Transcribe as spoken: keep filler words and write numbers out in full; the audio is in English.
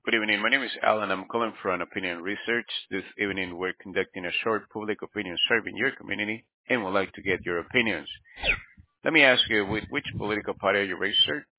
Good evening. My name is Alan. I'm calling from Opinion Research. This evening, we're conducting a short public opinion survey in your community and would like to get your opinions. Let me ask you, with which political party are you registered?